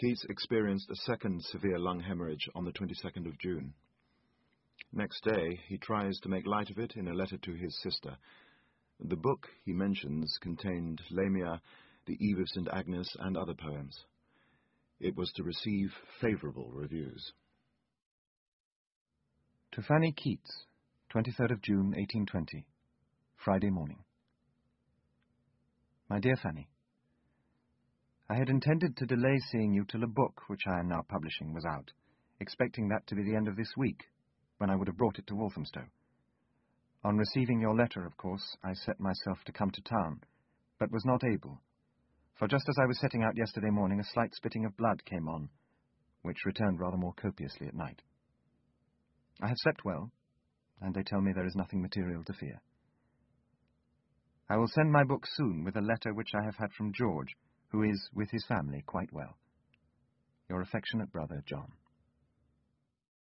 Keats experienced a second severe lung hemorrhage on the 22nd of June. Next day, he tries to make light of it in a letter to his sister. The book he mentions contained Lamia, The Eve of St. Agnes, and other poems. It was to receive favourable reviews. To Fanny Keats, 23rd of June, 1820, Friday morning. My dear Fanny, I had intended to delay seeing you till a book, which I am now publishing, was out, expecting that to be the end of this week, when I would have brought it to Walthamstow. On receiving your letter, of course, I set myself to come to town, but was not able, for just as I was setting out yesterday morning, a slight spitting of blood came on, which returned rather more copiously at night. I have slept well, and they tell me there is nothing material to fear. I will send my book soon with a letter which I have had from George, who is, with his family, quite well. Your affectionate brother, John.